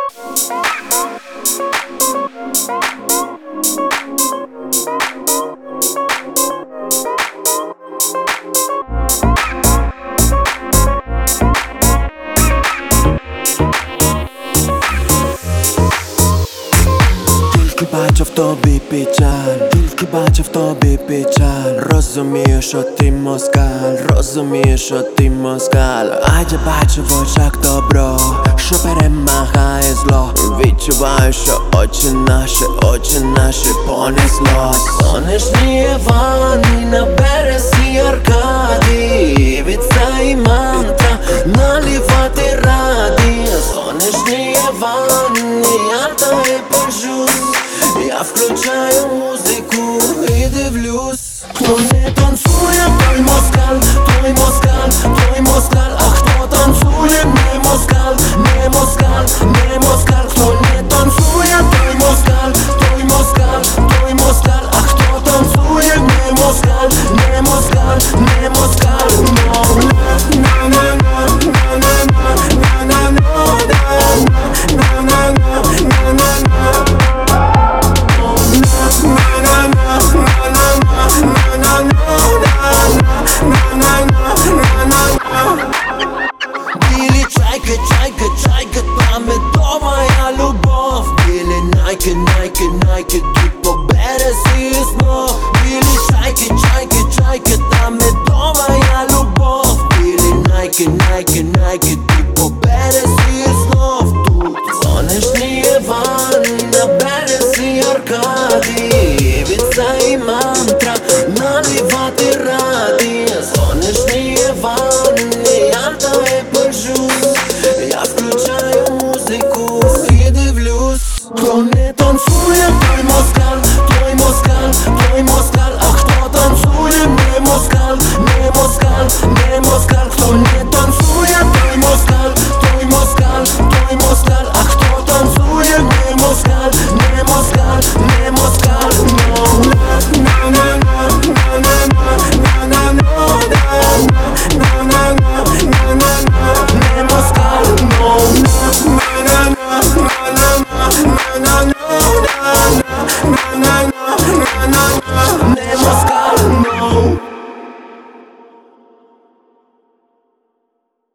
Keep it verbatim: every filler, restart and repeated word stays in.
Тільки бачу в тобі печаль, тільки бачу в тобі печаль. Розумію, що ти москаль, розумію, що ти москаль. А я бачу в очах добро, що перемагає зло. Відчуваю, що очі наші, очі наші понеслось. Сонячні ванни на березі Аркадії. Від цієї мантра налівати раді. Сонячні ванни, я тобі пожусь. Я включаю музику і дивлюсь. Хто не танцює, той москаль, той москаль, той москаль. А хто танцює, не москаль, не москаль, не москаль. Хто не танцює, той москаль, той москаль, той москаль. А хто танцює, не москаль, не москаль, не москаль. Білі чайки, чайки, чайки, там медова любов. Білі найки, найки, найки, тут по березі знов. Білі чайки, чайки, чайки, там медова.